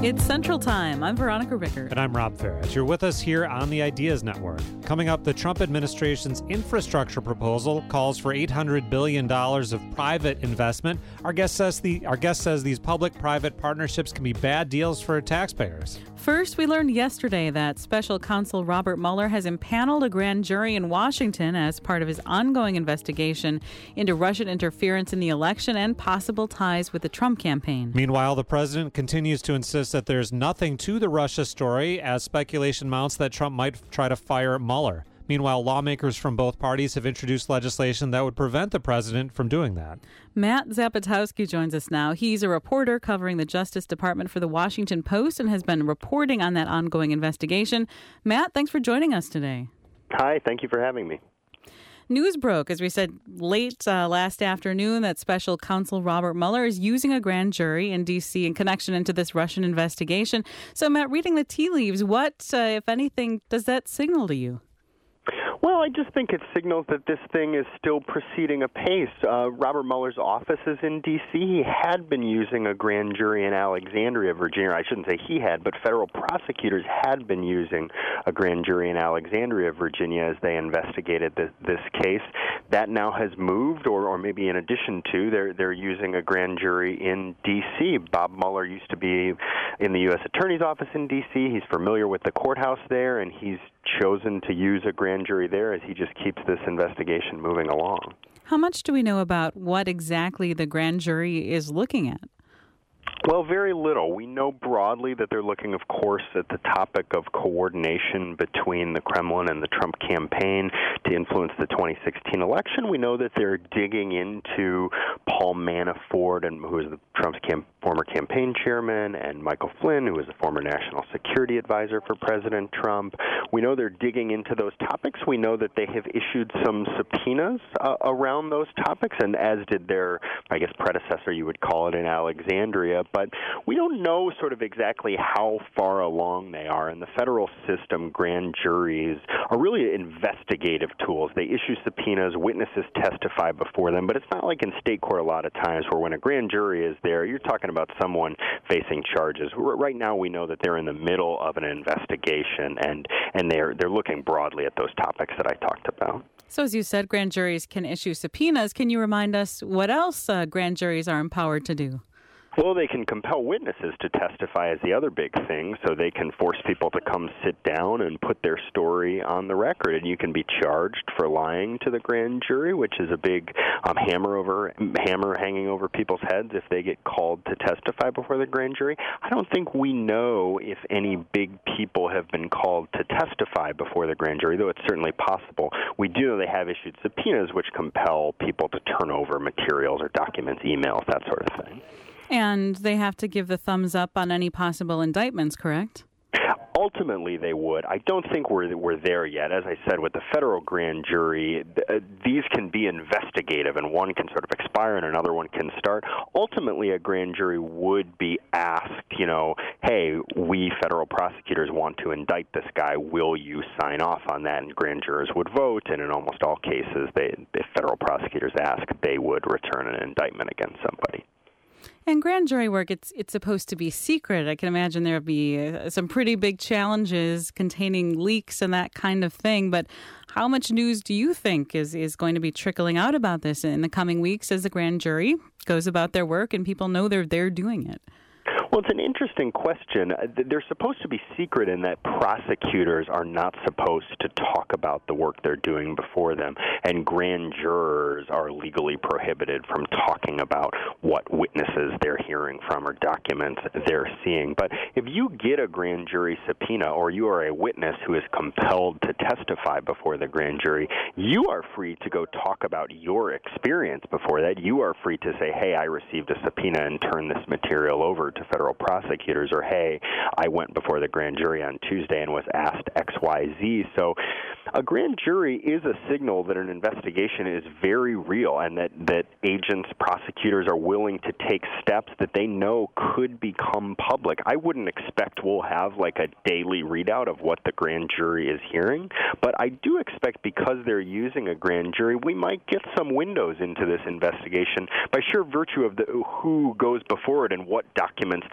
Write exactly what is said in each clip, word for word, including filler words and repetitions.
It's Central Time. I'm Veronica Ricker. And I'm Rob Ferris. You're with us here on the Ideas Network. Coming up, the Trump administration's infrastructure proposal calls for eight hundred billion dollars of private investment. Our guest says the our guest says these public-private partnerships can be bad deals for taxpayers. First, we learned yesterday that special counsel Robert Mueller has impaneled a grand jury in Washington as part of his ongoing investigation into Russian interference in the election and possible ties with the Trump campaign. Meanwhile, the president continues to insist that there's nothing to the Russia story as speculation mounts that Trump might try to fire Mueller. Meanwhile, lawmakers from both parties have introduced legislation that would prevent the president from doing that. Matt Zapotowski joins us now. He's a reporter covering the Justice Department for the Washington Post and has been reporting on that ongoing investigation. Matt, thanks for joining us today. Hi, thank you for having me. News broke, as we said late uh, last afternoon, that special counsel Robert Mueller is using a grand jury in D C in connection into this Russian investigation. So, Matt, reading the tea leaves, what, uh, if anything, does that signal to you? Well, I just think it signals that this thing is still proceeding apace. Uh, Robert Mueller's office is in D C. He had been using a grand jury in Alexandria, Virginia. I shouldn't say he had, but federal prosecutors had been using a grand jury in Alexandria, Virginia, as they investigated this, this case. That now has moved, or, or maybe in addition to, they're, they're using a grand jury in D C. Bob Mueller used to be in the U S Attorney's Office in D C. He's familiar with the courthouse there, and he's chosen to use a grand jury there as he just keeps this investigation moving along. How much do we know about what exactly the grand jury is looking at? Well, very little. We know broadly that they're looking, of course, at the topic of coordination between the Kremlin and the Trump campaign to influence the twenty sixteen election. We know that they're digging into Paul Manafort, and who is the Trump's cam- former campaign chairman, and Michael Flynn, who is a former national security advisor for President Trump. We know they're digging into those topics. We know that they have issued some subpoenas uh, around those topics, and as did their, I guess, predecessor, you would call it, in Alexandria. But we don't know sort of exactly how far along they are. In the federal system, grand juries are really investigative tools. They issue subpoenas, witnesses testify before them, but it's not like in state court a lot of times where when a grand jury is there, you're talking about someone facing charges. Right now we know that they're in the middle of an investigation, and, and they're, they're looking broadly at those topics that I talked about. So as you said, grand juries can issue subpoenas. Can you remind us what else uh, grand juries are empowered to do? Well, they can compel witnesses to testify as the other big thing, so they can force people to come sit down and put their story on the record, and you can be charged for lying to the grand jury, which is a big um, hammer over hammer hanging over people's heads if they get called to testify before the grand jury. I don't think we know if any big people have been called to testify before the grand jury, though it's certainly possible. We do know they have issued subpoenas which compel people to turn over materials or documents, emails, that sort of thing. And they have to give the thumbs up on any possible indictments, correct? Ultimately, they would. I don't think we're we're there yet. As I said, with the federal grand jury, th- these can be investigative, and one can sort of expire and another one can start. Ultimately, a grand jury would be asked, you know, hey, we federal prosecutors want to indict this guy. Will you sign off on that? And grand jurors would vote, and in almost all cases, they, if federal prosecutors ask, they would return an indictment against somebody. And grand jury work, it's it's supposed to be secret. I can imagine there will be uh, some pretty big challenges containing leaks and that kind of thing. But how much news do you think is, is going to be trickling out about this in the coming weeks as the grand jury goes about their work and people know they're they're doing it? Well, it's an interesting question. They're supposed to be secret in that prosecutors are not supposed to talk about the work they're doing before them, and grand jurors are legally prohibited from talking about what witnesses they're hearing from or documents they're seeing. But if you get a grand jury subpoena or you are a witness who is compelled to testify before the grand jury, you are free to go talk about your experience before that. You are free to say, hey, I received a subpoena and turn this material over to federal prosecutors, or hey, I went before the grand jury on Tuesday and was asked X Y Z. So a grand jury is a signal that an investigation is very real and that, that agents, prosecutors are willing to take steps that they know could become public. I wouldn't expect we'll have like a daily readout of what the grand jury is hearing, but I do expect because they're using a grand jury, we might get some windows into this investigation by sheer virtue of the, who goes before it and what documents they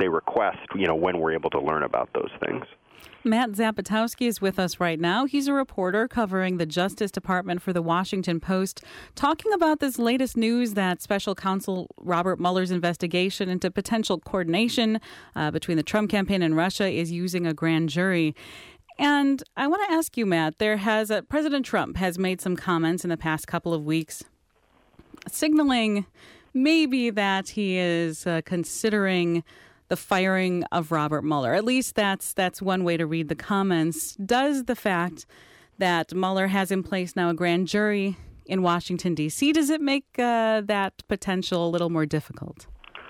they request, you know, when we're able to learn about those things. Matt Zapotowski is with us right now. He's a reporter covering the Justice Department for the Washington Post, talking about this latest news that Special Counsel Robert Mueller's investigation into potential coordination uh, between the Trump campaign and Russia is using a grand jury. And I want to ask you, Matt, there has uh, President Trump has made some comments in the past couple of weeks signaling maybe that he is uh, considering the firing of Robert Mueller. At least that's that's one way to read the comments. Does the fact that Mueller has in place now a grand jury in Washington, D C, does it make uh, that potential a little more difficult?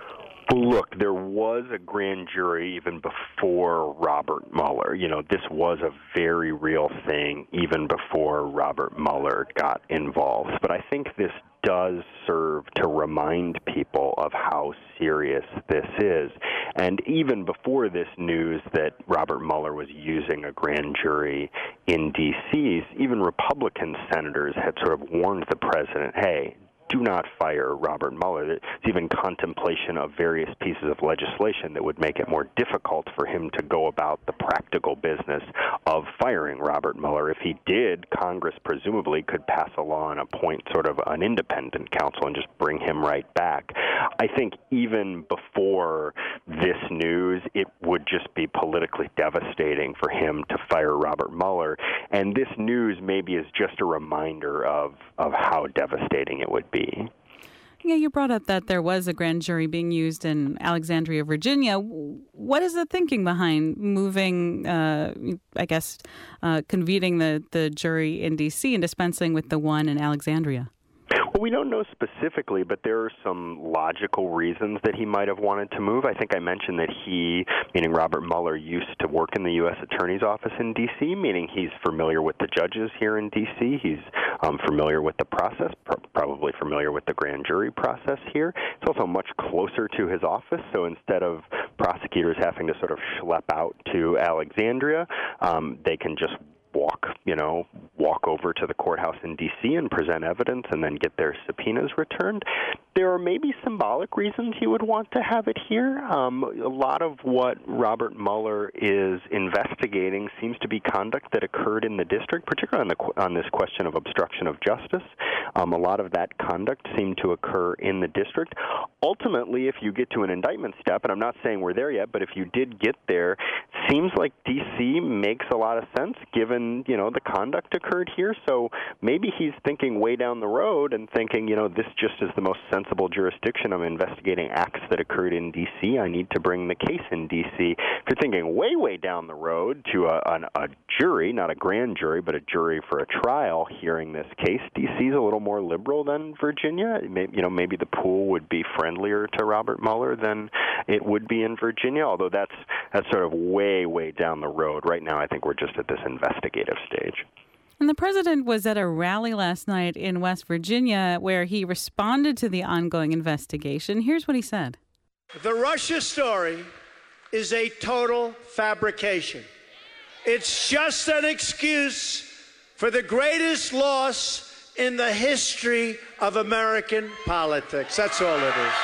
Look, there was a grand jury even before Robert Mueller. You know, this was a very real thing even before Robert Mueller got involved. But I think this does serve to remind people of how serious this is. And even before this news that Robert Mueller was using a grand jury in D C, even Republican senators had sort of warned the president, hey, do not fire Robert Mueller. There's even contemplation of various pieces of legislation that would make it more difficult for him to go about the practical business of firing Robert Mueller. If he did, Congress presumably could pass a law and appoint sort of an independent counsel and just bring him right back. I think even before this news, it would just be politically devastating for him to fire Robert Mueller. And this news maybe is just a reminder of, of how devastating it would be. Yeah, you brought up that there was a grand jury being used in Alexandria, Virginia. What is the thinking behind moving, uh, I guess, uh, convening the, the jury in D C and dispensing with the one in Alexandria? Well, we don't know specifically, but there are some logical reasons that he might have wanted to move. I think I mentioned that he, meaning Robert Mueller, used to work in the U S Attorney's Office in D C, meaning he's familiar with the judges here in D C. He's um, familiar with the process, pr- probably familiar with the grand jury process here. It's also much closer to his office, so instead of prosecutors having to sort of schlep out to Alexandria, um, they can just walk, you know, walk over to the courthouse in D C and present evidence and then get their subpoenas returned. There are maybe symbolic reasons he would want to have it here. Um, a lot of what Robert Mueller is investigating seems to be conduct that occurred in the district, particularly on, the, on this question of obstruction of justice. Um, a lot of that conduct seemed to occur in the district. Ultimately, if you get to an indictment step, and I'm not saying we're there yet, but if you did get there, seems like D C makes a lot of sense given, you know, the conduct occurred here. So maybe he's thinking way down the road and thinking, you know, this just is the most sensible jurisdiction. I'm investigating acts that occurred in D C. I need to bring the case in D C. If you're thinking way, way down the road to a, a, a jury, not a grand jury, but a jury for a trial hearing this case, D C is a little more liberal than Virginia. Maybe, you know, maybe the pool would be friendlier to Robert Mueller than it would be in Virginia, although that's that's sort of way, way down the road. Right now, I think we're just at this investigative stage. And the president was at a rally last night in West Virginia where he responded to the ongoing investigation. Here's what he said. The Russia story is a total fabrication. It's just an excuse for the greatest loss in the history of American politics. That's all it is.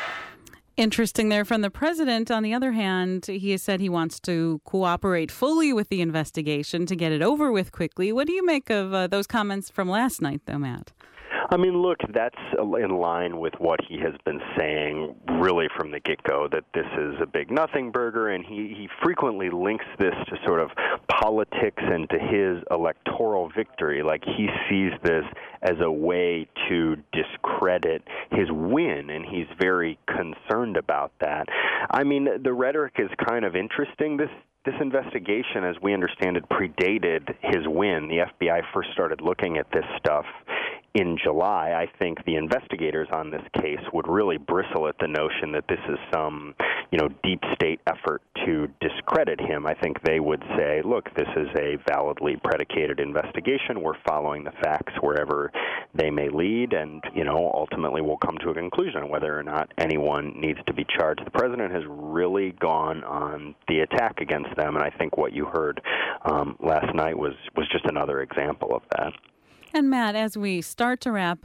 Interesting there from the president. On the other hand, he has said he wants to cooperate fully with the investigation to get it over with quickly. What do you make of uh, those comments from last night, though, Matt? I mean, look, that's in line with what he has been saying really from the get-go, that this is a big nothing burger, and he, he frequently links this to sort of politics and to his electoral victory. Like, he sees this as a way to discredit his win, and he's very concerned about that. I mean, the rhetoric is kind of interesting. This This investigation, as we understand it, predated his win. The F B I first started looking at this stuff in July. I think the investigators on this case would really bristle at the notion that this is some, you know, deep state effort to discredit him. I think they would say, look, this is a validly predicated investigation. We're following the facts wherever they may lead, and, you know, ultimately we'll come to a conclusion on whether or not anyone needs to be charged. The president has really gone on the attack against them, and I think what you heard um, last night was, was just another example of that. And Matt, as we start to wrap up,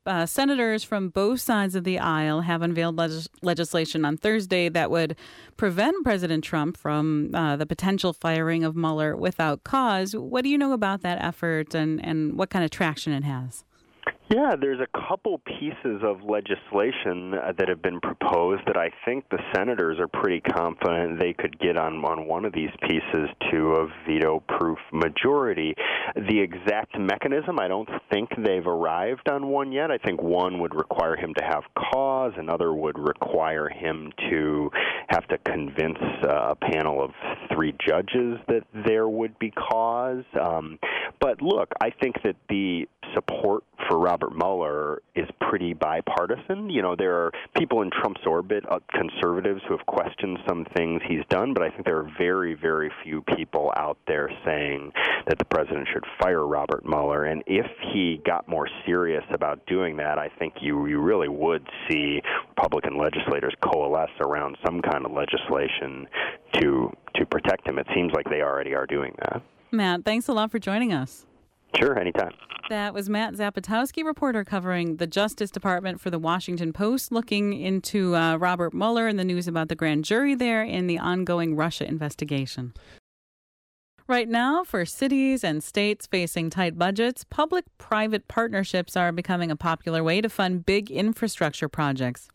uh, senators from both sides of the aisle have unveiled legis- legislation on Thursday that would prevent President Trump from uh, the potential firing of Mueller without cause. What do you know about that effort and, and what kind of traction it has? Yeah, there's a couple pieces of legislation that have been proposed that I think the senators are pretty confident they could get on, on one of these pieces to a veto-proof majority. The exact mechanism, I don't think they've arrived on one yet. I think one would require him to have cause, another would require him to have to convince uh, a panel of three judges that there would be cause. Um, but look, I think that the support for Robert Mueller is pretty bipartisan. You know, there are people in Trump's orbit, uh, conservatives, who have questioned some things he's done, but I think there are very, very few people out there saying that the president should fire Robert Mueller. And if he got more serious about doing that, I think you, you really would see Republican legislators coalesce around some kind of legislation to to protect him. It seems like they already are doing that. Matt, thanks a lot for joining us. Sure, anytime. That was Matt Zapotowski, reporter covering the Justice Department for the Washington Post, looking into uh, Robert Mueller and the news about the grand jury there in the ongoing Russia investigation. Right now, for cities and states facing tight budgets, public-private partnerships are becoming a popular way to fund big infrastructure projects.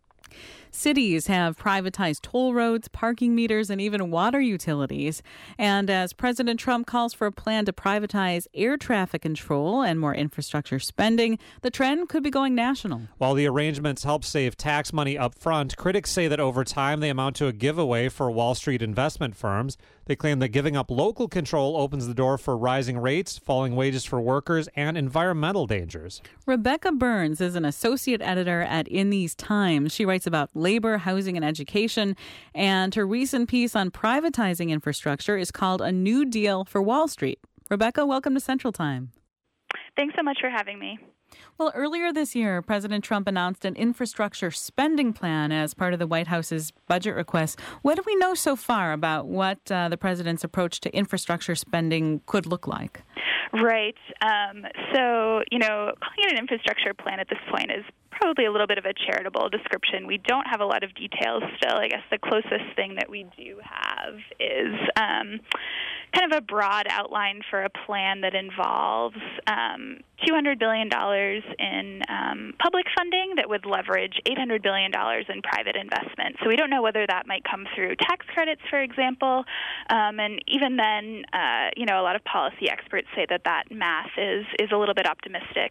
Cities have privatized toll roads, parking meters, and even water utilities. And as President Trump calls for a plan to privatize air traffic control and more infrastructure spending, the trend could be going national. While the arrangements help save tax money up front, critics say that over time they amount to a giveaway for Wall Street investment firms. They claim that giving up local control opens the door for rising rates, falling wages for workers, and environmental dangers. Rebecca Burns is an associate editor at In These Times. She writes about labor, housing, and education, and her recent piece on privatizing infrastructure is called A New Deal for Wall Street. Rebecca, welcome to Central Time. Thanks so much for having me. Well, earlier this year, President Trump announced an infrastructure spending plan as part of the White House's budget request. What do we know so far about what uh, the president's approach to infrastructure spending could look like? Right. Um, so, you know, calling it an infrastructure plan at this point is probably a little bit of a charitable description. We don't have a lot of details still. I guess the closest thing that we do have is um, kind of a broad outline for a plan that involves um, two hundred billion dollars in um, public funding that would leverage eight hundred billion dollars in private investment. So we don't know whether that might come through tax credits, for example. Um, and even then, uh, you know, a lot of policy experts say that that math is, is a little bit optimistic.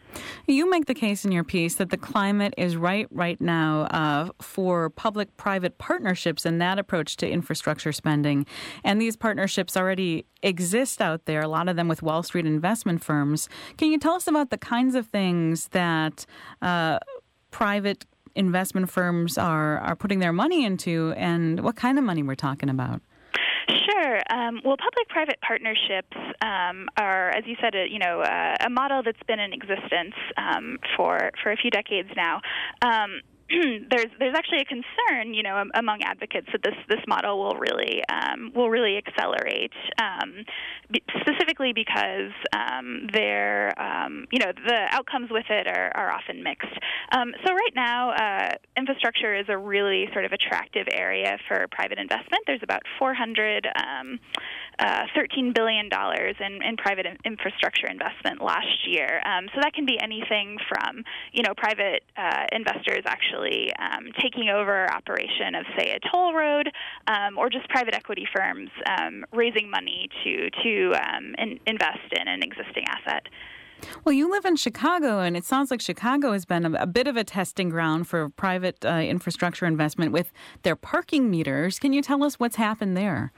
You make the case in your piece that the climate is right right now uh, for public-private partnerships and that approach to infrastructure spending. And these partnerships already exist out there, a lot of them with Wall Street investment firms. Can you tell us about the kinds of things that uh, private investment firms are, are putting their money into and what kind of money we're talking about? Sure. Um, well, public-private partnerships um, are, as you said, a, you know, uh, a model that's been in existence um, for for a few decades now. Um, there's there's actually a concern, you know, among advocates that this this model will really um, will really accelerate, um, b- specifically because um, they're um, you know the outcomes with it are, are often mixed. Um, so right now, uh, infrastructure is a really sort of attractive area for private investment. There's about four hundred um, uh, thirteen billion dollars in, in private in- infrastructure investment last year. Um, so that can be anything from you know private uh, investors actually. Um, taking over operation of, say, a toll road, um, or just private equity firms um, raising money to to um, in, invest in an existing asset. Well, you live in Chicago, and it sounds like Chicago has been a, a bit of a testing ground for private uh, infrastructure investment with their parking meters. Can you tell us what's happened there?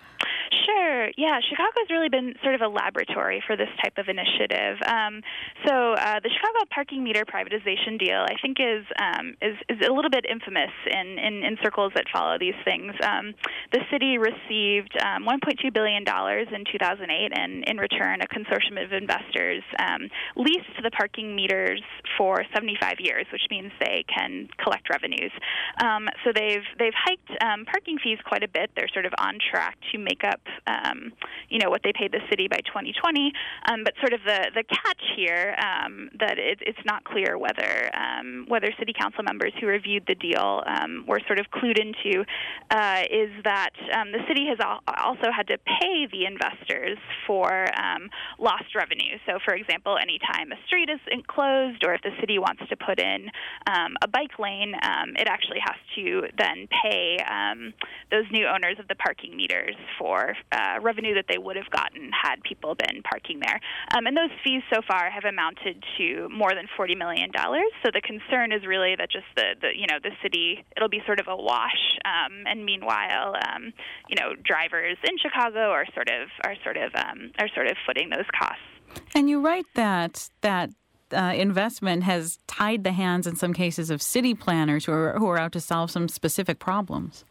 Sure. Yeah, Chicago's really been sort of a laboratory for this type of initiative. Um, so uh, the Chicago parking meter privatization deal, I think, is um, is, is a little bit infamous in, in, in circles that follow these things. Um, the city received um, one point two billion dollars in two thousand eight, and in return, a consortium of investors um, leased the parking meters for seventy-five years, which means they can collect revenues. Um, so they've they've hiked um, parking fees quite a bit. They're sort of on track to make up um, you know, what they paid the city by twenty twenty. Um, but sort of the, the catch here um, that it, it's not clear whether um, whether city council members who reviewed the deal um, were sort of clued into uh, is that um, the city has al- also had to pay the investors for um, lost revenue. So, for example, anytime a street is closed or if the city wants to put in um, a bike lane, um, it actually has to then pay um, those new owners of the parking meters for uh, revenue that they would have gotten had people been parking there. Um, and those fees so far have amounted to more than forty million dollars. So the concern is really that just the, the you know, the city, it'll be sort of a wash. Um, and meanwhile, um, you know, drivers in Chicago are sort of are sort of um, are sort of footing those costs. And you write that that uh, investment has tied the hands in some cases of city planners who are who are out to solve some specific problems.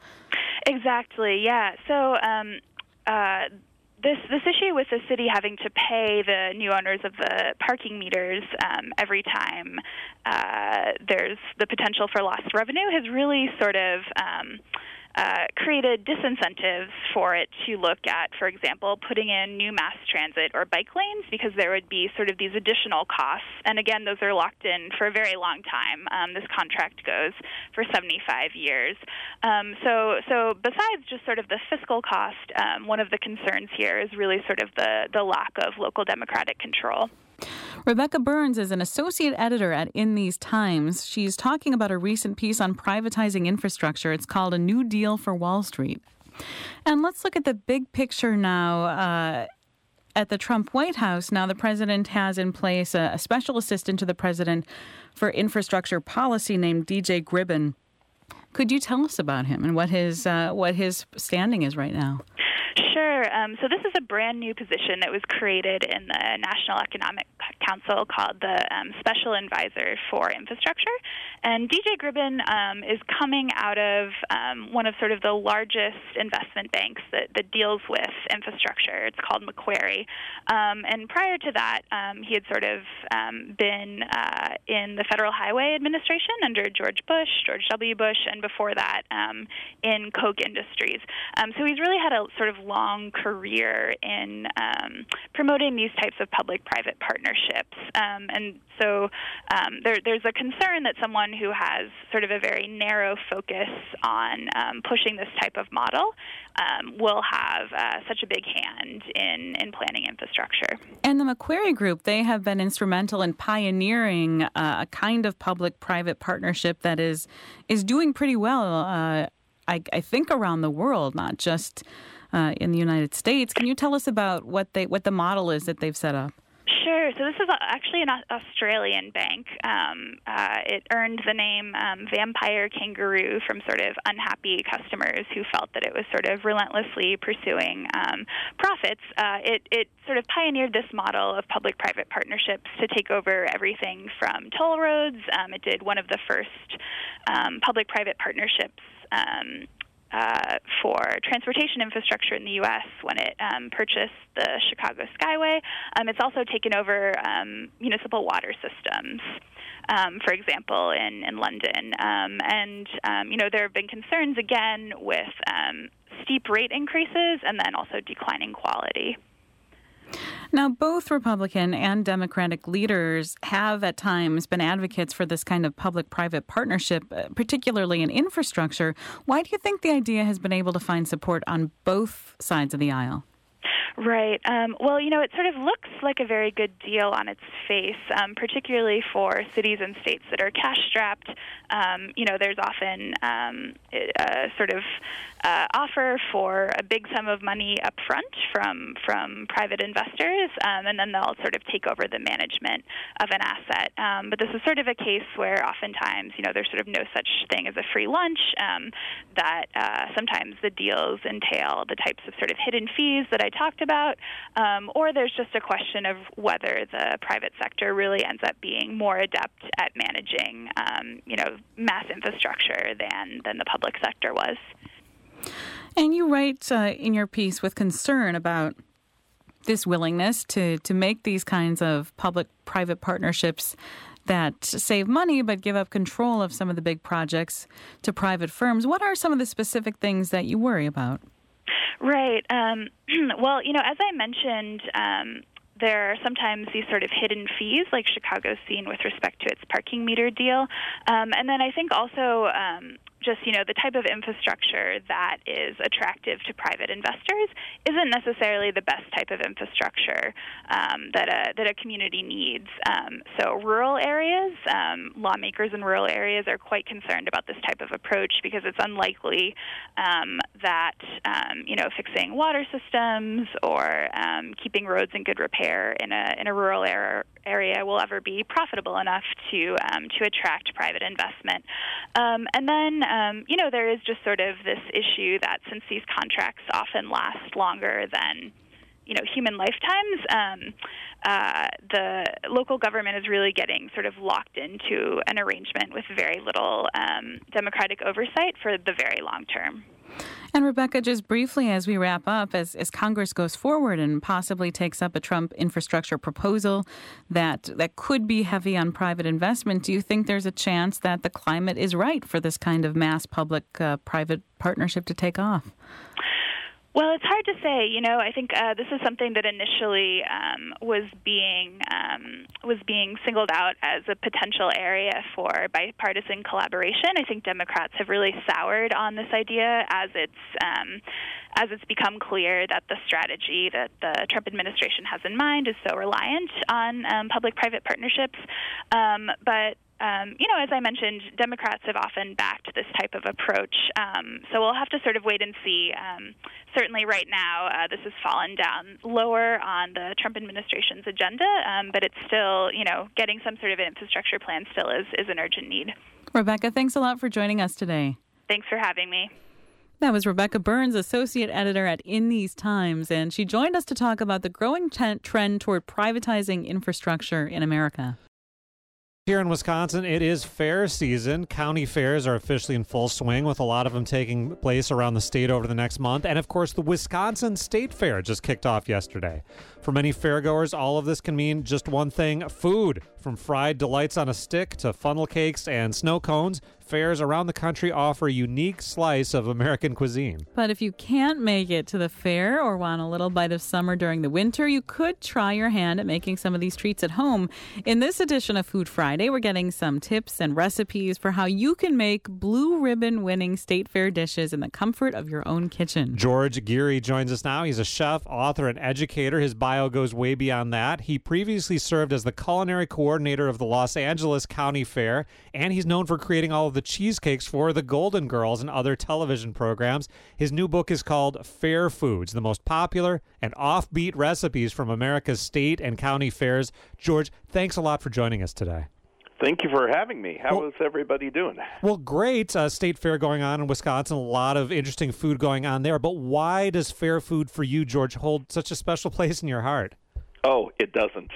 Exactly. Yeah. So. Um, uh, This this issue with the city having to pay the new owners of the parking meters um, every time uh, there's the potential for lost revenue has really sort of um, uh, created disincentives for it to look at, for example, putting in new mass transit or bike lanes, because there would be sort of these additional costs. And again, those are locked in for a very long time. Um, this contract goes for seventy-five years. Um, so, so besides just sort of the fiscal cost, um, one of the concerns here is really sort of the, the lack of local democratic control. Rebecca Burns is an associate editor at In These Times. She's talking about a recent piece on privatizing infrastructure. It's called A New Deal for Wall Street. And let's look at the big picture now. Uh, at the Trump White House, now the president has in place a, a special assistant to the president for infrastructure policy named D J Gribbin. Could you tell us about him and what his uh, what his standing is right now? Sure. Um, so this is a brand new position that was created in the National Economic Council called the um, Special Advisor for Infrastructure. And D J Gribbin um, is coming out of um, one of sort of the largest investment banks that, that deals with infrastructure. It's called Macquarie. Um, and prior to that, um, he had sort of um, been uh, in the Federal Highway Administration under George Bush, George W. Bush, and before that um, in Koch Industries. Um, so he's really had a sort of long career in um, promoting these types of public-private partnerships. Um, and so um, there, there's a concern that someone who has sort of a very narrow focus on um, pushing this type of model um, will have uh, such a big hand in, in planning infrastructure. And the Macquarie Group, they have been instrumental in pioneering uh, a kind of public-private partnership that is is doing pretty well, uh, I, I think, around the world, not just Uh, in the United States. Can you tell us about what they what the model is that they've set up? Sure. So this is actually an Australian bank. Um, uh, it earned the name um, Vampire Kangaroo from sort of unhappy customers who felt that it was sort of relentlessly pursuing um, profits. Uh, it, it sort of pioneered this model of public-private partnerships to take over everything from toll roads. Um, it did one of the first um, public-private partnerships um, Uh, for transportation infrastructure in the U S when it um, purchased the Chicago Skyway. Um, it's also taken over um, municipal water systems, um, for example, in, in London. Um, and, um, you know, there have been concerns, again, with um, steep rate increases and then also declining quality. Now, both Republican and Democratic leaders have at times been advocates for this kind of public-private partnership, particularly in infrastructure. Why do you think the idea has been able to find support on both sides of the aisle? Right. Um, well, you know, it sort of looks like a very good deal on its face, um, particularly for cities and states that are cash-strapped. Um, you know, there's often um, a sort of uh, offer for a big sum of money up front from from private investors, um, and then they'll sort of take over the management of an asset. Um, but this is sort of a case where oftentimes, you know, there's sort of no such thing as a free lunch, um, that uh, sometimes the deals entail the types of sort of hidden fees that I talked about, um, or there's just a question of whether the private sector really ends up being more adept at managing, um, you know, mass infrastructure than, than the public sector was. And you write uh, in your piece with concern about this willingness to, to make these kinds of public-private partnerships that save money but give up control of some of the big projects to private firms. What are some of the specific things that you worry about? Right. Um, well, you know, as I mentioned, um, there are sometimes these sort of hidden fees, like Chicago's seen with respect to its parking meter deal. Um, and then I think also um, just, you know, the type of infrastructure that is attractive to private investors isn't necessarily the best type of infrastructure um, that a that a community needs. Um, so rural areas, um, lawmakers in rural areas are quite concerned about this type of approach because it's unlikely um, that, um, you know, fixing water systems or um, keeping roads in good repair in a in a rural area area will ever be profitable enough to um, to attract private investment. Um, and then, um, you know, there is just sort of this issue that since these contracts often last longer than, you know, human lifetimes, um, uh, the local government is really getting sort of locked into an arrangement with very little um, democratic oversight for the very long term. And Rebecca, just briefly as we wrap up, as, as Congress goes forward and possibly takes up a Trump infrastructure proposal that that could be heavy on private investment, do you think there's a chance that the climate is right for this kind of mass public-private uh, partnership to take off? Well, it's hard to say. You know, I think uh, this is something that initially um, was being um, was being singled out as a potential area for bipartisan collaboration. I think Democrats have really soured on this idea as it's um, as it's become clear that the strategy that the Trump administration has in mind is so reliant on um, public-private partnerships. Um, but Um, you know, as I mentioned, Democrats have often backed this type of approach. Um, so we'll have to sort of wait and see. Um, certainly right now, uh, this has fallen down lower on the Trump administration's agenda, um, but it's still, you know, getting some sort of infrastructure plan still is, is an urgent need. Rebecca, thanks a lot for joining us today. Thanks for having me. That was Rebecca Burns, associate editor at In These Times, and she joined us to talk about the growing t- trend toward privatizing infrastructure in America. Here in Wisconsin, it is fair season. County fairs are officially in full swing, with a lot of them taking place around the state over the next month. And, of course, the Wisconsin State Fair just kicked off yesterday. For many fairgoers, all of this can mean just one thing: food. From fried delights on a stick to funnel cakes and snow cones, fairs around the country offer a unique slice of American cuisine. But if you can't make it to the fair or want a little bite of summer during the winter, you could try your hand at making some of these treats at home. In this edition of Food Friday, we're getting some tips and recipes for how you can make blue ribbon winning state fair dishes in the comfort of your own kitchen. George Geary joins us now. He's a chef, author, and educator. His bio goes way beyond that. He previously served as the culinary coordinator of the Los Angeles County Fair, and he's known for creating all of the cheesecakes for the Golden Girls and other television programs. His new book is called Fair Foods, the most popular and offbeat recipes from America's state and county fairs. George, thanks a lot for joining us today. Thank you for having me. How well, is everybody doing? Well, great. Uh, state fair going on in Wisconsin. A lot of interesting food going on there. But why does fair food for you, George, hold such a special place in your heart? Oh, it doesn't.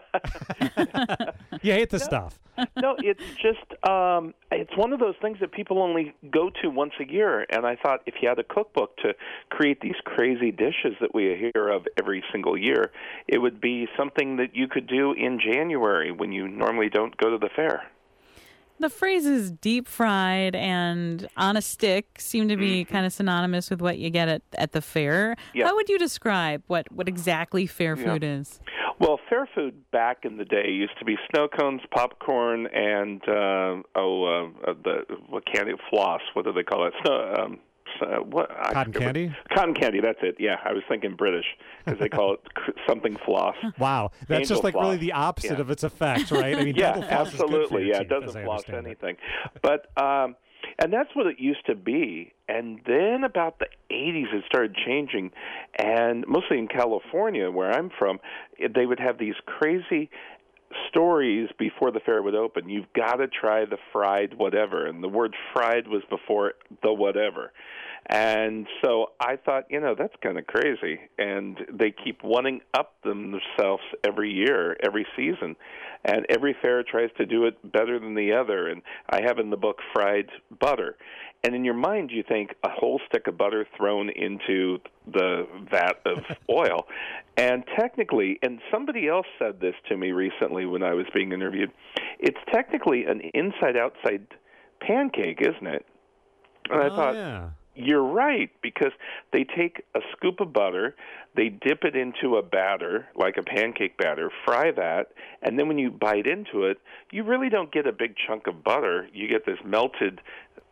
You hate this no, stuff. No, it's just, um, it's one of those things that people only go to once a year. And I thought if you had a cookbook to create these crazy dishes that we hear of every single year, it would be something that you could do in January when you normally don't go to the fair. The phrases deep fried and on a stick seem to be kind of synonymous with what you get at, at the fair. Yeah. How would you describe what, what exactly fair food yeah. is? Well, fair food back in the day used to be snow cones, popcorn, and uh, oh, uh, the what candy floss. What do they call it? Snow, um, uh, what? Cotton I, candy? Cotton candy, that's it. Yeah, I was thinking British because they call it something floss. Wow, that's Angel just like floss. really the opposite yeah. of its effect, right? I mean, yeah, dental floss absolutely. is good for your yeah, teeth, it doesn't as I floss understand anything. it. But um, and that's what it used to be. And then about the eighties, it started changing, and mostly in California, where I'm from, they would have these crazy stories before the fair would open. You've got to try the fried whatever, and the word fried was before the whatever. And so I thought, you know, that's kind of crazy. And they keep one up themselves every year, every season. And every fair tries to do it better than the other. And I have in the book fried butter. And in your mind, you think a whole stick of butter thrown into the vat of oil. And technically, and somebody else said this to me recently when I was being interviewed, it's technically an inside-outside pancake, isn't it? And oh, I thought, yeah. You're right, because they take a scoop of butter, they dip it into a batter, like a pancake batter, fry that, and then when you bite into it, you really don't get a big chunk of butter. You get this melted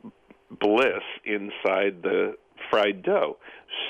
bliss inside the fried dough.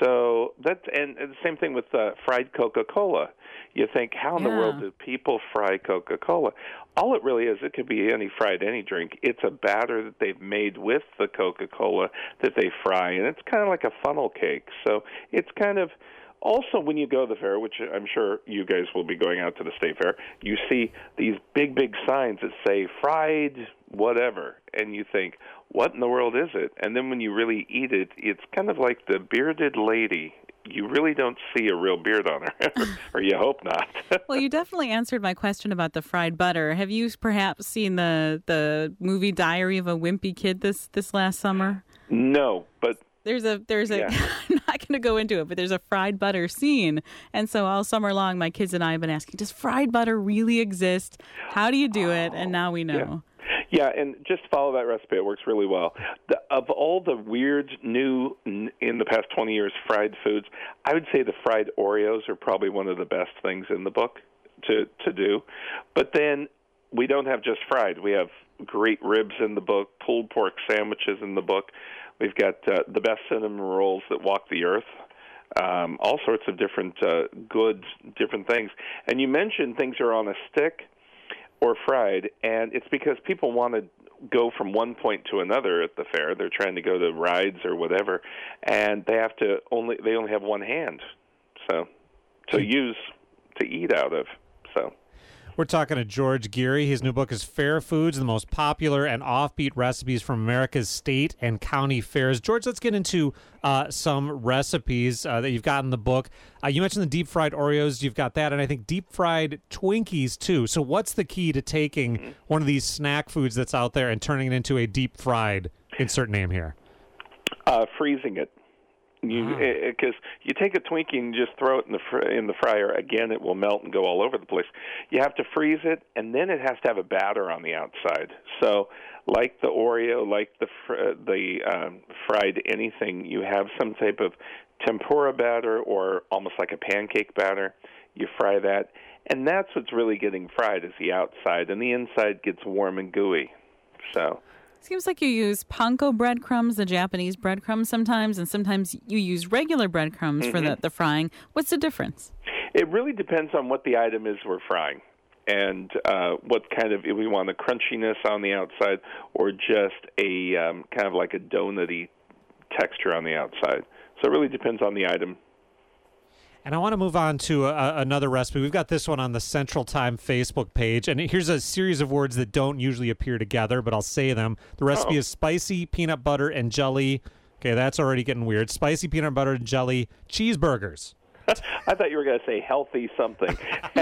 So that's and, and the same thing with uh, fried Coca-Cola. You think, how in yeah. the world do people fry Coca-Cola? All it really is, it could be any fried any drink. It's a batter that they've made with the Coca-Cola that they fry, and it's kind of like a funnel cake. So it's kind of also when you go to the fair, which I'm sure you guys will be going out to the state fair, you see these big, big signs that say fried whatever, and you think, what in the world is it? And then when you really eat it, it's kind of like the bearded lady. You really don't see a real beard on her, or you hope not. Well, you definitely answered my question about the fried butter. Have you perhaps seen the the movie Diary of a Wimpy Kid this, this last summer? No, but There's a there's a yeah. I'm not going to go into it, but there's a fried butter scene, and so all summer long, my kids and I have been asking, does fried butter really exist? How do you do it? And now we know. Yeah. Yeah, and just follow that recipe. It works really well. The, of all the weird, new, in the past twenty years, fried foods, I would say the fried Oreos are probably one of the best things in the book to, to do. But then we don't have just fried. We have great ribs in the book, pulled pork sandwiches in the book. We've got uh, the best cinnamon rolls that walk the earth. Um, all sorts of different uh, goods, different things. And you mentioned things are on a stick or fried, and it's because people want to go from one point to another at the fair. They're trying to go to rides or whatever, and they have to only they only have one hand, so to use to eat out of. So. We're talking to George Geary. His new book is Fair Foods, the most popular and offbeat recipes from America's state and county fairs. George, let's get into uh, some recipes uh, that you've got in the book. Uh, you mentioned the deep-fried Oreos. You've got that, and I think deep-fried Twinkies, too. So what's the key to taking mm-hmm. one of these snack foods that's out there and turning it into a deep-fried, insert name here? Uh, freezing it. You because ah. you take a Twinkie and just throw it in the fr- in the fryer. Again, it will melt and go all over the place. You have to freeze it, and then it has to have a batter on the outside. So, like the Oreo, like the fr- the um, fried anything, you have some type of tempura batter or almost like a pancake batter. You fry that, and that's what's really getting fried is the outside, and the inside gets warm and gooey. So. Seems like you use panko breadcrumbs, the Japanese breadcrumbs sometimes, and sometimes you use regular breadcrumbs mm-hmm. for the, the frying. What's the difference? It really depends on what the item is we're frying and uh, what kind of, if we want a crunchiness on the outside or just a um, kind of like a donut-y texture on the outside. So it really depends on the item. And I want to move on to a, another recipe. We've got this one on the Central Time Facebook page. And here's a series of words that don't usually appear together, but I'll say them. The recipe oh. is spicy peanut butter and jelly. Okay, that's already getting weird. Spicy peanut butter and jelly cheeseburgers. I thought you were going to say healthy something.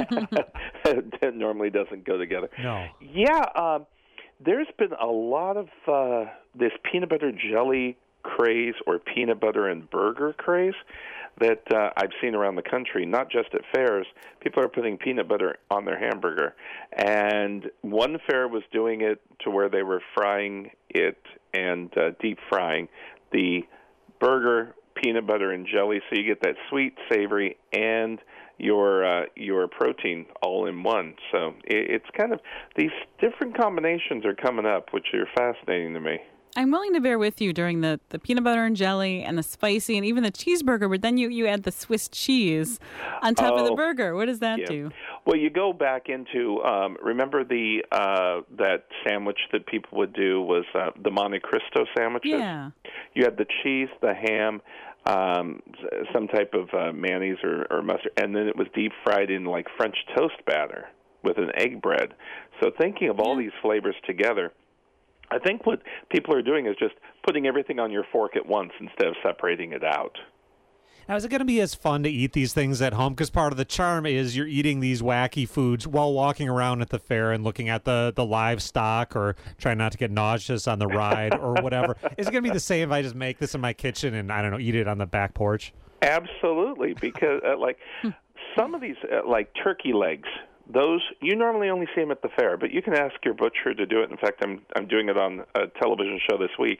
That normally doesn't go together. No. Yeah, um, there's been a lot of uh, this peanut butter jelly craze or peanut butter and burger craze that uh, I've seen around the country, not just at fairs. People are putting peanut butter on their hamburger. And one fair was doing it to where they were frying it and uh, deep frying the burger, peanut butter, and jelly, so you get that sweet, savory, and your uh, your protein all in one. So it, it's kind of, these different combinations are coming up, which are fascinating to me. I'm willing to bear with you during the, the peanut butter and jelly and the spicy and even the cheeseburger, but then you, you add the Swiss cheese on top oh, of the burger. What does that yeah. do? Well, you go back into, um, remember the uh, that sandwich that people would do was uh, the Monte Cristo sandwiches? Yeah. You had the cheese, the ham, um, some type of uh, mayonnaise or, or mustard, and then it was deep fried in like French toast batter with an egg bread. So thinking of all yeah. these flavors together, I think what people are doing is just putting everything on your fork at once instead of separating it out. Now, is it going to be as fun to eat these things at home? Because part of the charm is you're eating these wacky foods while walking around at the fair and looking at the, the livestock or trying not to get nauseous on the ride or whatever. Is it going to be the same if I just make this in my kitchen and, I don't know, eat it on the back porch? Absolutely, because uh, like some of these, uh, like turkey legs, those you normally only see them at the fair, but you can ask your butcher to do it. In fact, I'm I'm doing it on a television show this week.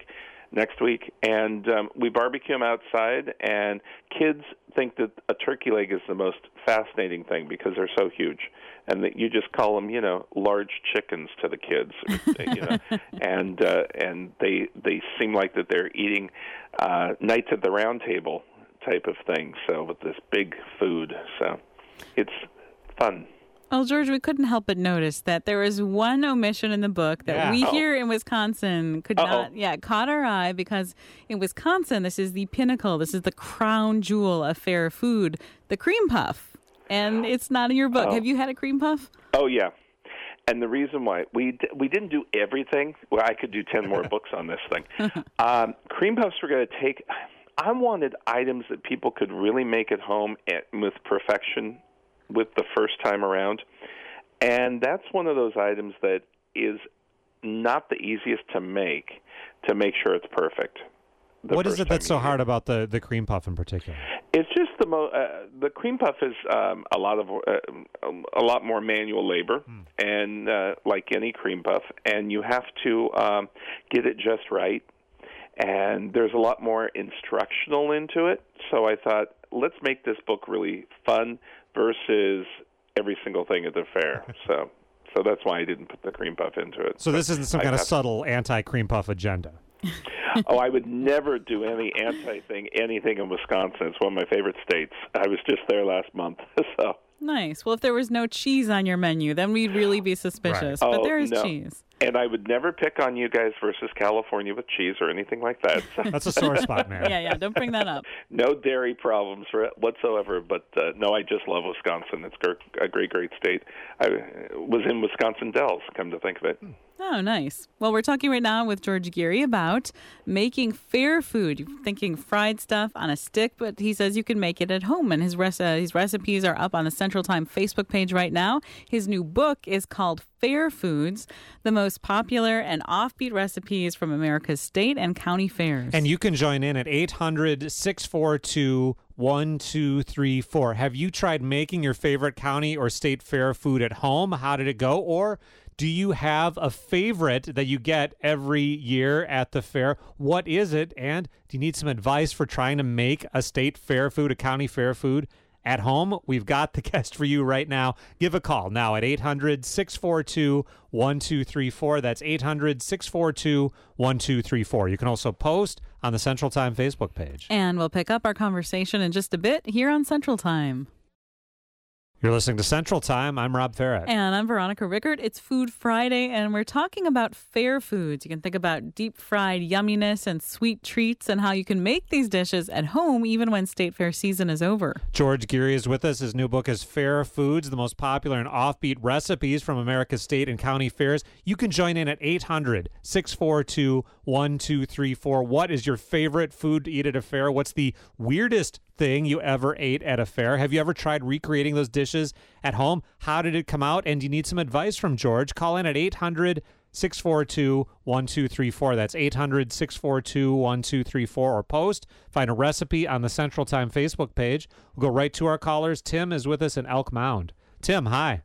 next week, and um, we barbecue them outside, and kids think that a turkey leg is the most fascinating thing because they're so huge, and that you just call them, you know, large chickens to the kids, you know, and uh, and they they seem like that they're eating uh, Knights at the Round Table type of thing. So with this big food, so it's fun. Well, George, we couldn't help but notice that there was one omission in the book that Yeah. we Uh-oh. here in Wisconsin could Uh-oh. not, yeah, caught our eye because in Wisconsin, this is the pinnacle, this is the crown jewel of fair food, the cream puff. And it's not in your book. Oh. Have you had a cream puff? Oh, yeah. And the reason why we d- we didn't do everything, well, I could do ten more books on this thing. Um, cream puffs were going to take, I wanted items that people could really make at home at, with perfection with the first time around. And that's one of those items that is not the easiest to make, to make sure it's perfect. the What is first it that's time so you hard eat it. about the, the cream puff in particular? It's just the mo- uh, the cream puff is um, a lot of uh, a lot more manual labor, Hmm. and uh, like any cream puff, and you have to um, get it just right. And there's a lot more instructional into it. So I thought, let's make this book really fun versus every single thing at the fair. so so that's why I didn't put the cream puff into it. So this isn't some I kind of have- subtle anti-cream puff agenda. Oh, I would never do any anti-thing, anything in Wisconsin. It's one of my favorite states. I was just there last month, so. Nice. Well, if there was no cheese on your menu, then we'd really be suspicious. Right. But Oh, there is no. cheese. And I would never pick on you guys versus California with cheese or anything like that. So That's a sore spot, man. Yeah, yeah. Don't bring that up. no dairy problems for- whatsoever. But uh, no, I just love Wisconsin. It's gr- a great, great state. I was in Wisconsin Dells, come to think of it. Oh, nice. Well, we're talking right now with George Geary about making fair food. You're thinking fried stuff on a stick, but he says you can make it at home. And his, res- uh, his recipes are up on the Central Time Facebook page right now. His new book is called Fair Foods, the most popular and offbeat recipes from America's state and county fairs. And you can join in at eight hundred, six four two, one two three four. Have you tried making your favorite county or state fair food at home? How did it go? Or do you have a favorite that you get every year at the fair? What is it? And do you need some advice for trying to make a state fair food, a county fair food at home? We've got the guest for you right now. Give a call now at eight hundred, six four two, one two three four. That's eight hundred, six four two, one two three four. You can also post on the Central Time Facebook page. And we'll pick up our conversation in just a bit here on Central Time. You're listening to Central Time. I'm Rob Farrett. And I'm Veronica Rickert. It's Food Friday, and we're talking about fair foods. You can think about deep-fried yumminess and sweet treats and how you can make these dishes at home even when state fair season is over. George Geary is with us. His new book is Fair Foods, the most popular and offbeat recipes from America's state and county fairs. You can join in at eight hundred, six four two, one two three four. What is your favorite food to eat at a fair? What's the weirdest thing you ever ate at a fair? Have you ever tried recreating those dishes at home? How did it come out? And do you need some advice from George? Call in at eight hundred, six four two, one two three four. That's eight hundred, six four two, one two three four. Or post, find a recipe on the Central Time Facebook page. We'll go right to our callers. Tim is with us in Elk Mound. Tim, hi.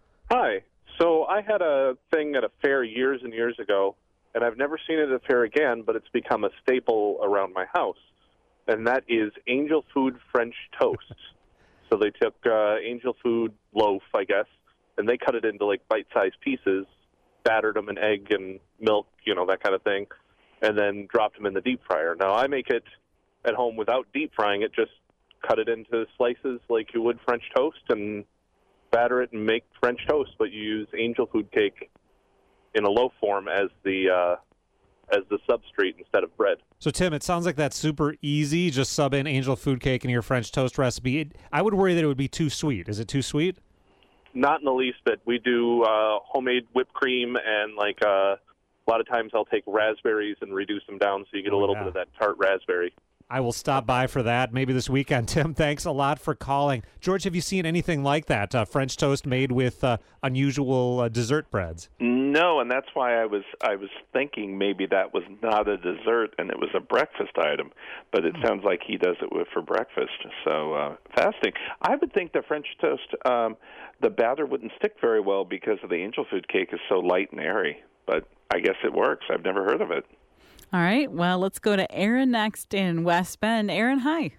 Hi. So I had a thing at a fair years and years ago, and I've never seen it at a fair again, but it's become a staple around my house, and that is Angel Food French toast. So they took uh, Angel Food loaf, I guess, and they cut it into like bite-sized pieces, battered them in egg and milk, you know, that kind of thing, and then dropped them in the deep fryer. Now I make it at home without deep frying it, just cut it into slices like you would French toast and batter it and make French toast, but you use Angel Food cake in a loaf form as the uh, as the substrate instead of bread. So, Tim, it sounds like that's super easy. Just sub in Angel Food Cake in your French toast recipe. It, I would worry that it would be too sweet. Is it too sweet? Not in the least bit. We do uh, homemade whipped cream, and like uh, a lot of times I'll take raspberries and reduce them down so you get a Oh, little yeah. bit of that tart raspberry. I will stop by for that maybe this weekend. Tim, thanks a lot for calling. George, have you seen anything like that? Uh, French toast made with uh, unusual uh, dessert breads? No, and that's why I was I was thinking maybe that was not a dessert and it was a breakfast item, but it sounds like he does it with for breakfast. So uh, fascinating. I would think the French toast, um, the batter wouldn't stick very well because of the Angel Food cake is so light and airy, but I guess it works. I've never heard of it. All right. Well, let's go to Aaron next in West Bend. Aaron, hi.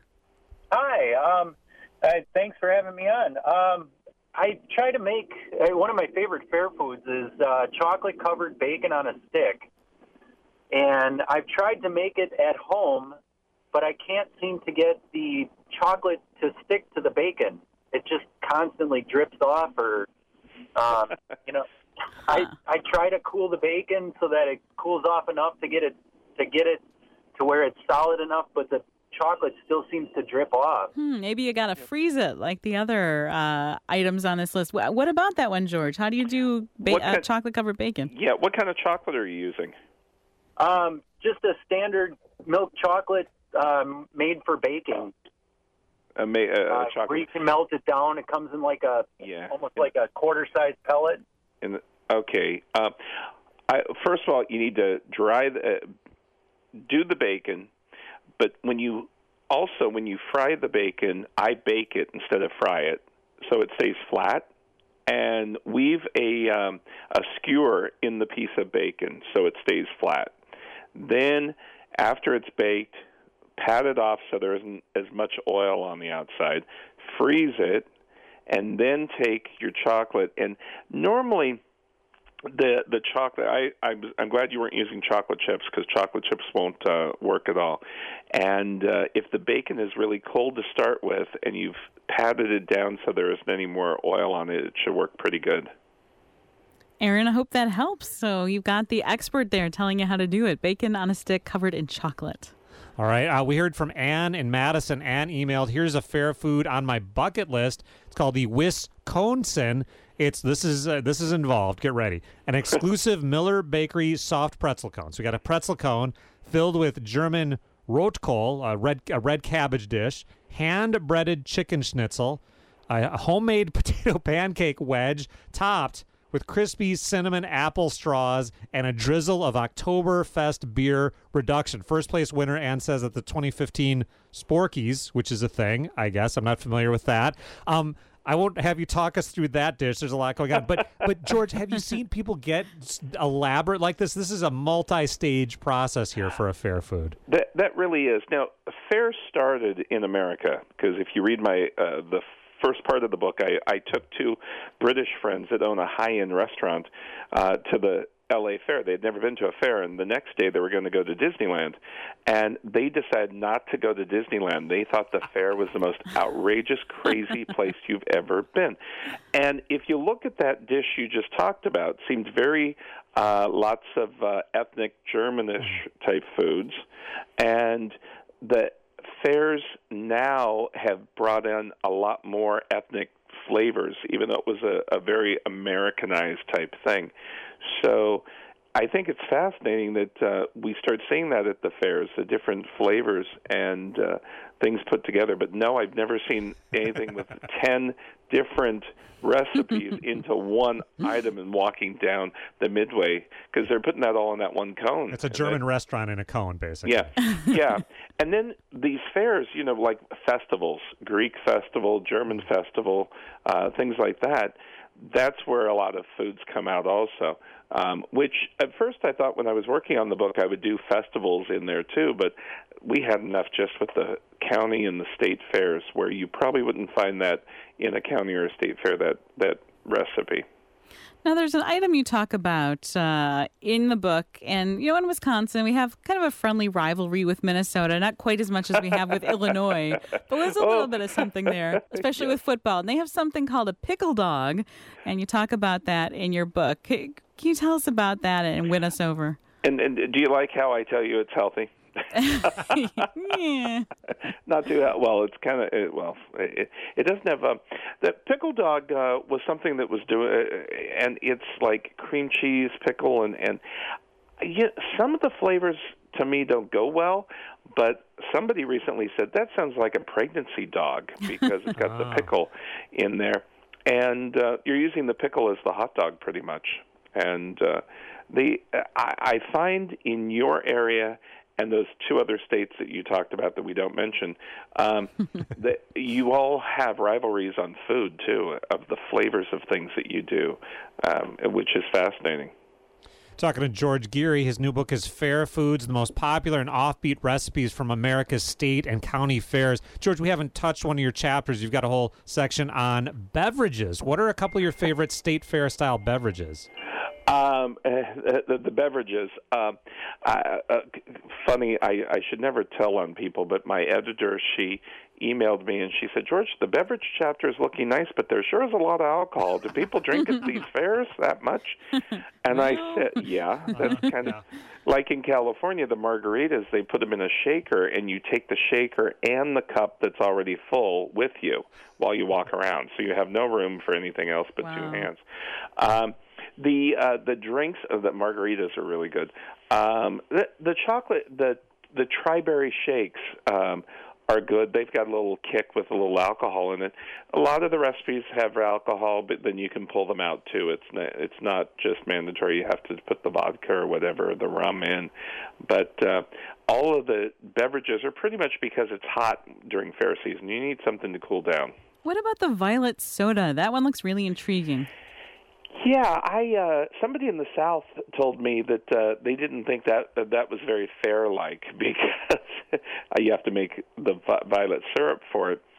Hi. Um, uh, thanks for having me on. Um, I try to make uh, one of my favorite fair foods is uh, chocolate-covered bacon on a stick. And I've tried to make it at home, but I can't seem to get the chocolate to stick to the bacon. It just constantly drips off, or, um, you know, I I try to cool the bacon so that it cools off enough to get it to get it to where it's solid enough, but the chocolate still seems to drip off. Hmm, maybe you got to freeze it like the other uh, items on this list. What about that one, George? How do you do ba- uh, chocolate-covered bacon? Yeah, what kind of chocolate are you using? Um, just a standard milk chocolate um, made for baking. A ma- uh, uh, chocolate. Where you can melt it down. It comes in like a yeah. almost like a quarter-size pellet. In the, okay. Uh, I, first of all, you need to dry the, uh, do the bacon, but when you also when you fry the bacon, I bake it instead of fry it, so it stays flat. And weave a um, a skewer in the piece of bacon so it stays flat. Then, after it's baked, pat it off so there isn't as much oil on the outside. Freeze it, and then take your chocolate. And normally, the the chocolate. I I'm, I'm glad you weren't using chocolate chips because chocolate chips won't uh, work at all. And uh, if the bacon is really cold to start with, and you've patted it down so there isn't any more oil on it, it should work pretty good. Aaron, I hope that helps. So you've got the expert there telling you how to do it. Bacon on a stick covered in chocolate. All right. Uh, we heard from Ann in Madison. Ann emailed, here's a fair food on my bucket list. It's called the Wisconsin. It's this is uh, this is involved. Get ready. An exclusive Miller Bakery soft pretzel cone. So we got a pretzel cone filled with German Rotkohl, a red a red cabbage dish, hand-breaded chicken schnitzel, a homemade potato pancake wedge topped with crispy cinnamon apple straws and a drizzle of Oktoberfest beer reduction. First place winner, Ann says, at the twenty fifteen Sporkies, which is a thing, I guess. I'm not familiar with that. Um, I won't have you talk us through that dish. There's a lot going on. But, but George, have you seen people get elaborate like this? This is a multi-stage process here for a fair food. That that really is. Now, fair started in America because if you read my uh, the first part of the book, I, I took two British friends that own a high-end restaurant uh, to the L A Fair. They had never been to a fair, and the next day they were going to go to Disneyland. And they decided not to go to Disneyland. They thought the fair was the most outrageous, crazy place you've ever been. And if you look at that dish you just talked about, it seemed very uh, lots of uh, ethnic Germanish type foods. And the fairs now have brought in a lot more ethnic flavors, even though it was a, a very Americanized type thing. So I think it's fascinating that uh, we start seeing that at the fairs, the different flavors and uh, things put together. But no, I've never seen anything with ten different recipes into one item and walking down the midway because they're putting that all in that one cone. It's a German that, restaurant in a cone, basically. Yeah, yeah. And then these fairs, you know, like festivals, Greek festival, German festival, uh, things like that, that's where a lot of foods come out also, um, which at first I thought when I was working on the book I would do festivals in there too, but we had enough just with the county and the state fairs where you probably wouldn't find that in a county or a state fair, that, that recipe. Now, there's an item you talk about uh, in the book, and, you know, in Wisconsin, we have kind of a friendly rivalry with Minnesota, not quite as much as we have with Illinois, but there's a little oh. bit of something there, especially yeah. with football. And they have something called a pickle dog, and you talk about that in your book. Can you tell us about that and win us over? And, and do you like how I tell you it's healthy? yeah. Not too well. It's kind of it, well. It, it doesn't have a. The pickle dog uh, was something that was doing, uh, and it's like cream cheese pickle, and and yeah, some of the flavors to me don't go well. But somebody recently said that sounds like a pregnancy dog because it's got the pickle in there, and uh, you're using the pickle as the hot dog pretty much. And uh, the I, I find in your area and those two other states that you talked about that we don't mention, um, that you all have rivalries on food, too, of the flavors of things that you do, um, which is fascinating. Talking to George Geary. His new book is Fair Foods, the most popular and offbeat recipes from America's state and county fairs. George, we haven't touched one of your chapters. You've got a whole section on beverages. What are a couple of your favorite state fair style beverages? Um, the, the beverages. Um, I, uh, funny, I, I should never tell on people, but my editor, she emailed me and she said, George, the beverage chapter is looking nice, but there sure is a lot of alcohol. Do people drink at these fairs that much? And I said, yeah, that's kind of like in California, the margaritas, they put them in a shaker, and you take the shaker and the cup that's already full with you while you walk around. So you have no room for anything else but wow. two hands. Um, The uh, the drinks of the margaritas are really good. Um, the, the chocolate, the the tri-berry shakes um, are good. They've got a little kick with a little alcohol in it. A lot of the recipes have alcohol, but then you can pull them out too. It's not, it's not just mandatory. You have to put the vodka or whatever, the rum in. But uh, all of the beverages are pretty much because it's hot during fair season. You need something to cool down. What about the violet soda? That one looks really intriguing. Yeah, I uh, somebody in the South told me that uh, they didn't think that uh, that was very fair-like because you have to make the vi- violet syrup for it.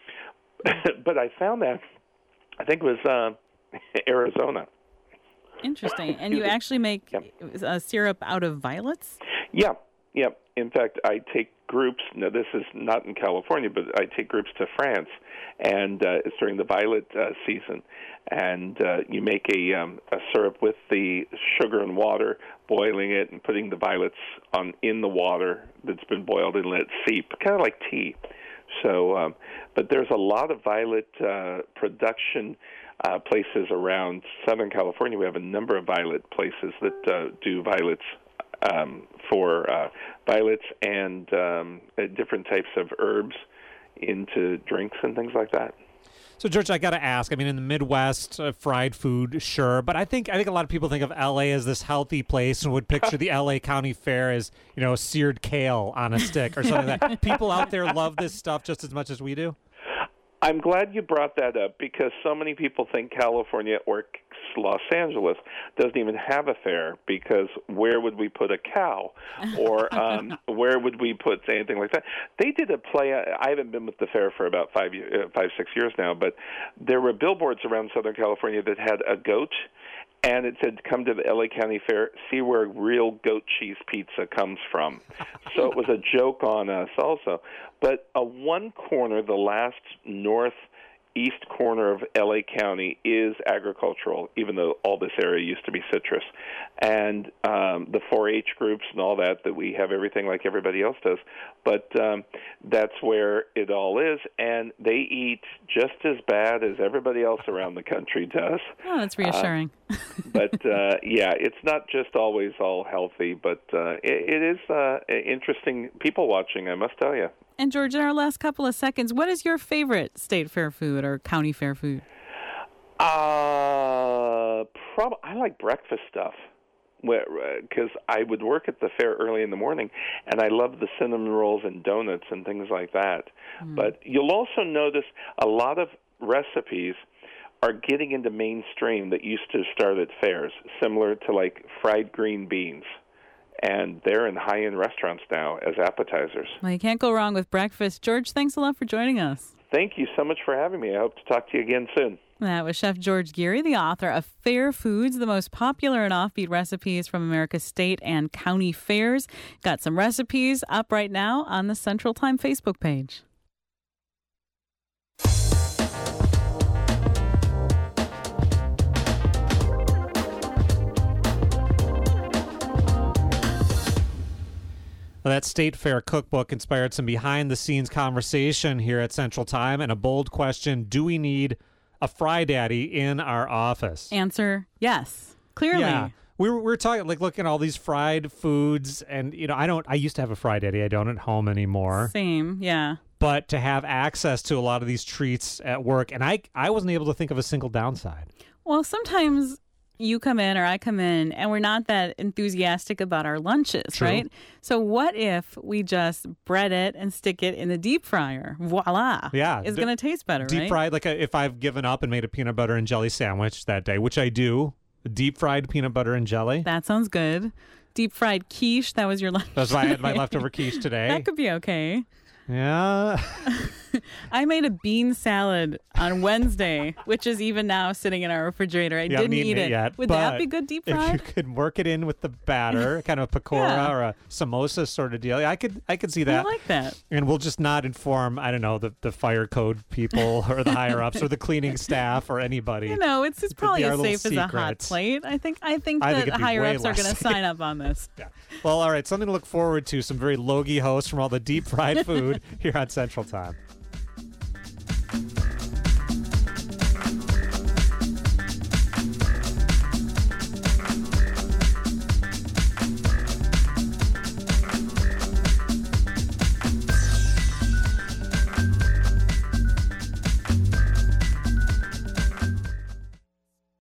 But I found that, I think it was uh, Arizona. Interesting. And you actually make yep. a syrup out of violets? Yeah, yeah. In fact, I take groups, no, this is not in California, but I take groups to France, and uh, it's during the violet uh, season, and uh, you make a, um, a syrup with the sugar and water, boiling it and putting the violets on in the water that's been boiled and let it seep, kind of like tea. So, um, but there's a lot of violet uh, production uh, places around Southern California. We have a number of violet places that uh, do violets Um, for uh, violets and um, uh, different types of herbs into drinks and things like that. So, George, I got to ask. I mean, in the Midwest, uh, fried food, sure, but I think I think a lot of people think of L A as this healthy place and would picture the L A County Fair as, you know, seared kale on a stick or something like that. People out there love this stuff just as much as we do. I'm glad you brought that up because so many people think California or Los Angeles doesn't even have a fair because where would we put a cow or um, where would we put anything like that? They did a play. I haven't been with the fair for about five, uh, five, six years now, but there were billboards around Southern California that had a goat, and it said, come to the L A County Fair, see where real goat cheese pizza comes from. So it was a joke on us also. But a one corner, the last northeast corner of L A County is agricultural, even though all this area used to be citrus. And um, the four H groups and all that, that we have everything like everybody else does. But um, that's where it all is. And they eat just as bad as everybody else around the country does. Oh, that's reassuring. Uh, but, uh, yeah, it's not just always all healthy, but uh, it, it is uh, interesting people watching, I must tell you. And, George, in our last couple of seconds, what is your favorite state fair food or county fair food? Uh, prob- I like breakfast stuff because uh, I would work at the fair early in the morning, and I love the cinnamon rolls and donuts and things like that. Mm. But you'll also notice a lot of recipes are getting into mainstream that used to start at fairs, similar to like fried green beans. And they're in high-end restaurants now as appetizers. Well, you can't go wrong with breakfast. George, thanks a lot for joining us. Thank you so much for having me. I hope to talk to you again soon. That was Chef George Geary, the author of Fair Foods, the most popular and offbeat recipes from America's state and county fairs. Got some recipes up right now on the Central Time Facebook page. Well, that State Fair cookbook inspired some behind-the-scenes conversation here at Central Time and a bold question: do we need a Fry Daddy in our office? Answer: yes. Clearly. Yeah. We were, we were talking, like, looking at all these fried foods, and, you know, I don't, I used to have a Fry Daddy. I don't at home anymore. Same, yeah. But to have access to a lot of these treats at work, and I, I wasn't able to think of a single downside. Well, sometimes you come in or I come in and we're not that enthusiastic about our lunches, True. right? So what if we just bread it and stick it in the deep fryer? Voila. Yeah. It's D- going to taste better, deep right? fried, like a, if I've given up and made a peanut butter and jelly sandwich that day, which I do Deep fried peanut butter and jelly. That sounds good. Deep fried quiche. That was your lunch. That's why I had my leftover quiche today. That could be okay. Yeah. I made a bean salad on Wednesday, which is even now sitting in our refrigerator. I You didn't haven't eaten eat it it. yet, Would but that be good deep If fried? you could work it in with the batter, kind of a pakora Yeah. or a samosa sort of deal, I could I could see that. I like that. And we'll just not inform, I don't know, the, the fire code people or the higher ups or the cleaning staff or anybody. You know, it's it's probably be our as little safe as a hot secret. plate. I think I think I that think it'd be higher way ups are less going to safe. sign up on this. Yeah. Well, all right, something to look forward to. Some very logy hosts from all the deep fried food here on Central Time.